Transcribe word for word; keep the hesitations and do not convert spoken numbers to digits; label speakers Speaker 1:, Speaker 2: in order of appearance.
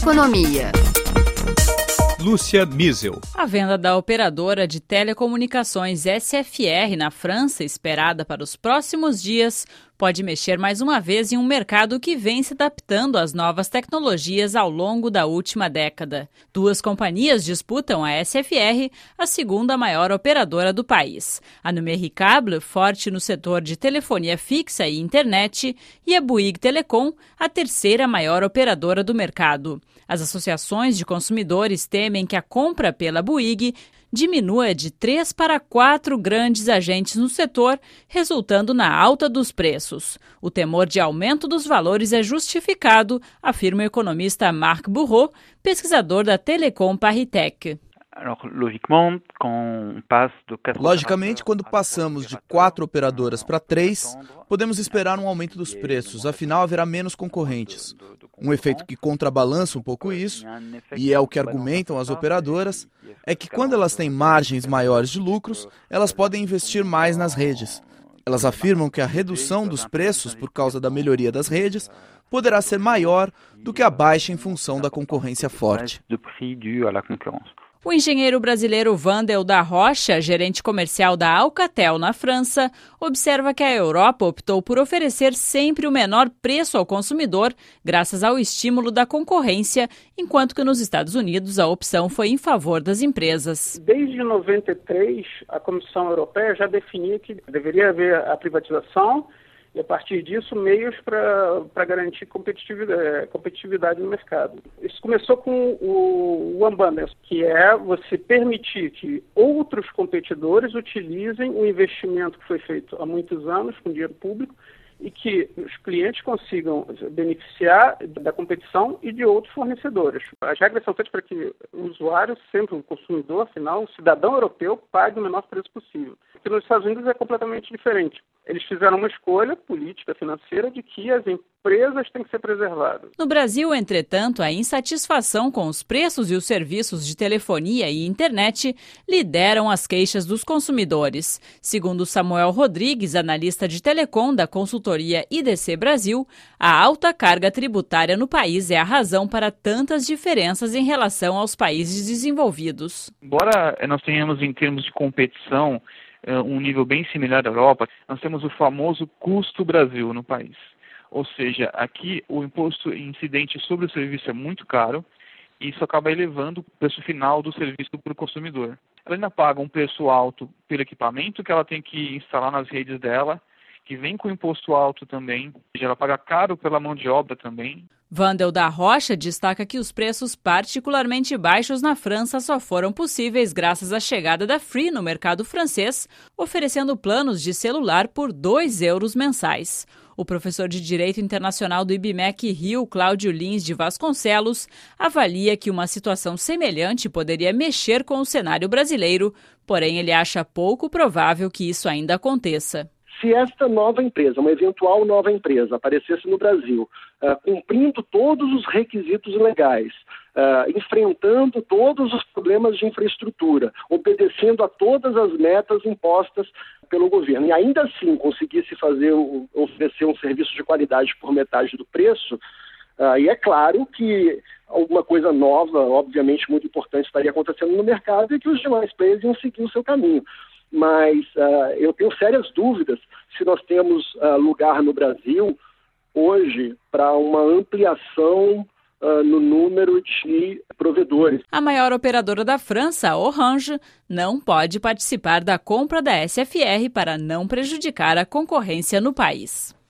Speaker 1: Economia.
Speaker 2: Lúcia Miesel.
Speaker 3: A venda da operadora de telecomunicações S F R na França, esperada para os próximos dias, pode mexer mais uma vez em um mercado que vem se adaptando às novas tecnologias ao longo da última década. Duas companhias disputam a S F R, a segunda maior operadora do país. A Numericable, forte no setor de telefonia fixa e internet, e a Bouygues Telecom, a terceira maior operadora do mercado. As associações de consumidores temem que a compra pela Bouygues diminua de três para quatro grandes agentes no setor, resultando na alta dos preços. O temor de aumento dos valores é justificado, afirma o economista Marc Bourreau, pesquisador da Telecom Paris-Tech.
Speaker 4: Logicamente, quando passamos de quatro operadoras para três, podemos esperar um aumento dos preços, afinal haverá menos concorrentes. Um efeito que contrabalança um pouco isso, e é o que argumentam as operadoras, é que quando elas têm margens maiores de lucros, elas podem investir mais nas redes. Elas afirmam que a redução dos preços por causa da melhoria das redes poderá ser maior do que a baixa em função da concorrência forte.
Speaker 3: O engenheiro brasileiro Wandel da Rocha, gerente comercial da Alcatel na França, observa que a Europa optou por oferecer sempre o menor preço ao consumidor, graças ao estímulo da concorrência, enquanto que nos Estados Unidos a opção foi em favor das empresas.
Speaker 5: Desde noventa e três, a Comissão Europeia já definia que deveria haver a privatização e, a partir disso, meios para garantir competitividade, competitividade no mercado. Isso começou com o, o unbundling, que é você permitir que outros competidores utilizem o investimento que foi feito há muitos anos com dinheiro público e que os clientes consigam beneficiar da competição e de outros fornecedores. As regras são feitas para que o usuário, sempre o consumidor, afinal, o cidadão europeu, pague o menor preço possível. Porque nos Estados Unidos é completamente diferente. Eles fizeram uma escolha política, financeira, de que as empresas têm que ser preservadas.
Speaker 3: No Brasil, entretanto, a insatisfação com os preços e os serviços de telefonia e internet lideram as queixas dos consumidores. Segundo Samuel Rodrigues, analista de telecom da consultoria I D C Brasil, a alta carga tributária no país é a razão para tantas diferenças em relação aos países desenvolvidos.
Speaker 6: Embora nós tenhamos, em termos de competição, um nível bem similar à Europa, nós temos o famoso custo Brasil no país. Ou seja, aqui o imposto incidente sobre o serviço é muito caro e isso acaba elevando o preço final do serviço para o consumidor. Ela ainda paga um preço alto pelo equipamento que ela tem que instalar nas redes dela, que vem com imposto alto também, ela paga caro pela mão de obra também.
Speaker 3: Wandel da Rocha destaca que os preços particularmente baixos na França só foram possíveis graças à chegada da Free no mercado francês, oferecendo planos de celular por dois euros mensais. O professor de Direito Internacional do I B M E C Rio, Cláudio Lins de Vasconcelos, avalia que uma situação semelhante poderia mexer com o cenário brasileiro, porém ele acha pouco provável que isso ainda aconteça.
Speaker 7: Se esta nova empresa, uma eventual nova empresa, aparecesse no Brasil, uh, cumprindo todos os requisitos legais, uh, enfrentando todos os problemas de infraestrutura, obedecendo a todas as metas impostas pelo governo, e ainda assim conseguisse fazer, oferecer um serviço de qualidade por metade do preço, uh, e é claro que alguma coisa nova, obviamente muito importante, estaria acontecendo no mercado e que os demais players iam seguir o seu caminho. Mas uh, eu tenho sérias dúvidas se nós temos uh, lugar no Brasil hoje para uma ampliação uh, no número de provedores.
Speaker 3: A maior operadora da França, a Orange, não pode participar da compra da S F R para não prejudicar a concorrência no país.